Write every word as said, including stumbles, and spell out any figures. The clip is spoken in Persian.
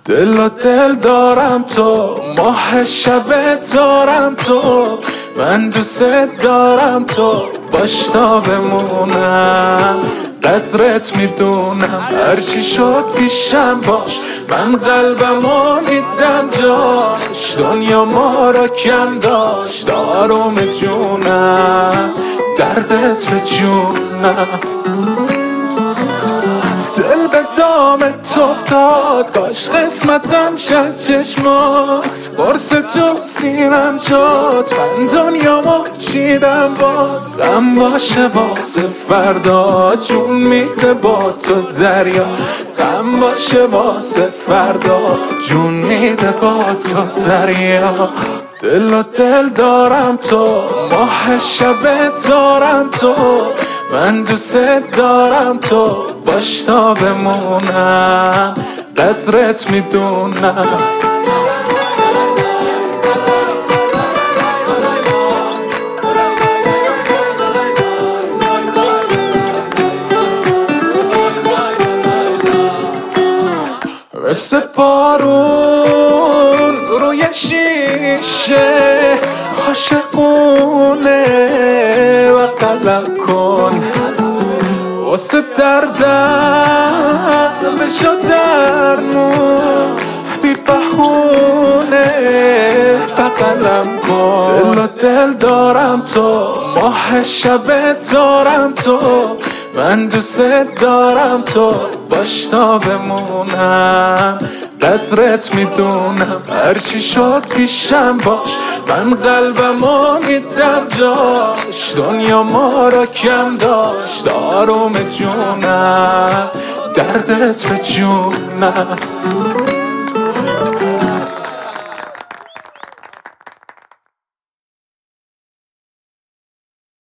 دل و دل دارم تو، ماه شب دارم تو، من دوست دارم تو، باش تا بمونم، قدرت میدونم، هرچی شد پیشم باش، من قلبمو میدم جاش، دنیا ما را کم داشت، آروم جونم، دردت به جونم. دل به دامت افتاد، کاش قسمتم شد چشمات، برس تو سینم جات، من دنیامو چیدم باد، غم باشه واسه فردا، جون میده با تو دریا، غم باشه واسه فردا، جون میده با تو دریا. دل و دل دارم تو، ماه شب دارم تو، من دوست دارم تو، باش تا بمونم، قدرت میدونم. مثل بارون روی شیشه، عاشقونه و قلم کن، واسه دردم بشو درمون، بی بخونه بقلم کن. دل و دل دارم تو، ماه شب دارم تو، من دوست دارم تو، باش تا بمونم، قدرت میدونم، هرچی شد پیشم باش، من قلبمو میدم جاش، دنیا ما را کم داشت، آروم جونم، دردت به جونم.